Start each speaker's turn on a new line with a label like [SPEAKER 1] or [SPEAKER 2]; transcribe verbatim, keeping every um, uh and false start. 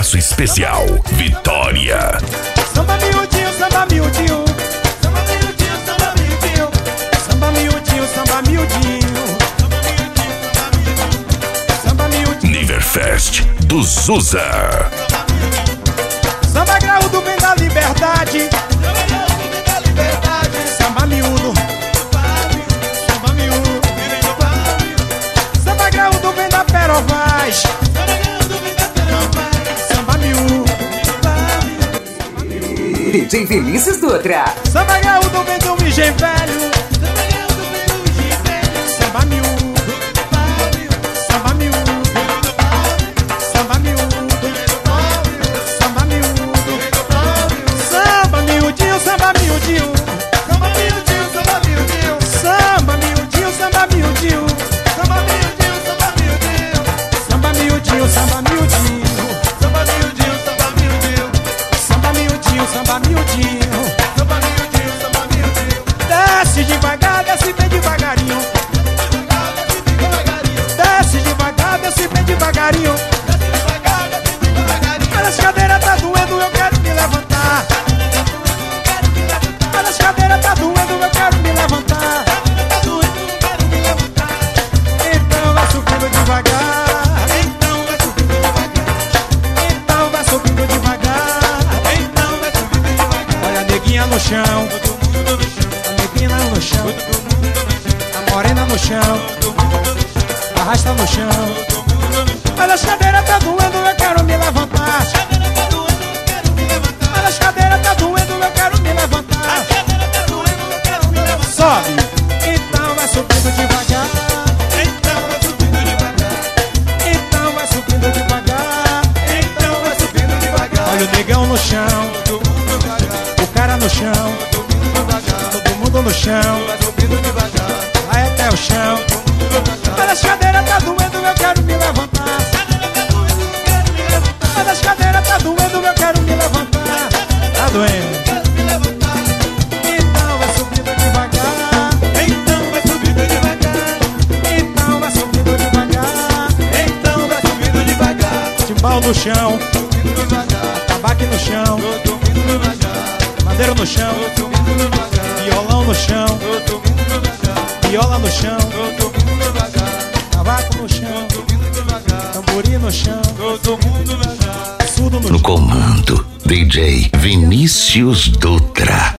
[SPEAKER 1] abraço especial, Vitória.
[SPEAKER 2] Samba miudinho, samba miudinho, samba miudinho, samba miudinho, samba miudinho, samba miudinho, samba miudinho.
[SPEAKER 1] Niverfest do Zusa.
[SPEAKER 2] Samba graúdo vem da liberdade, samba miúdo, samba miúdo. Samba graúdo vem da Perovaz, samba miúdo.
[SPEAKER 3] D J Vinícius Dutra.
[SPEAKER 2] Samba graúdo vem do Vigem Velho, samba miúdo, samba miúdo, samba miúdo, samba miúdo, samba miudinho, samba miudinho, samba miudinho, samba miudinho, samba miudinho, samba miudinho, samba miudinho, samba miudinho, samba miudinho, samba miudinho, samba miudinho, samba miudinho, samba miudinho, samba miudinho, samba miudinho, samba miudinho. Desce devagar, desce bem devagarinho, desce devagar, desce bem devagarinho. Mas as cadeiras tá doendo, eu quero me levantar. Mas as cadeiras tá doendo, eu quero me levantar. Então vai subindo devagar, então vai subindo devagar, então vai subindo devagar, então vai subindo devagar. Olha a neguinha no chão, a neguinha no chão, a morena no chão, arrasta no chão. Olha as cadeiras tá doendo, eu quero me levantar. Olha as cadeiras tá doendo, eu quero me levantar. Sobe, então vai subindo devagar, então vai subindo devagar, então vai subindo devagar, então vai subindo devagar. Olha o negão no chão, o cara no chão, todo mundo no chão, vai até o chão. Olha as cadeiras tá doendo, eu quero me levantar. Olha as cadeiras tá doendo, eu quero me levantar. Tá doendo. Então vai subindo devagar, então vai subindo devagar, então vai subindo devagar, então vai subindo devagar. Timbal no chão, tabaque no chão, madeiro no chão, violão no chão, viola no chão, cavaco no chão, tamborim no chão, surdo no chão.
[SPEAKER 1] No comando, D J Vinícius Dutra.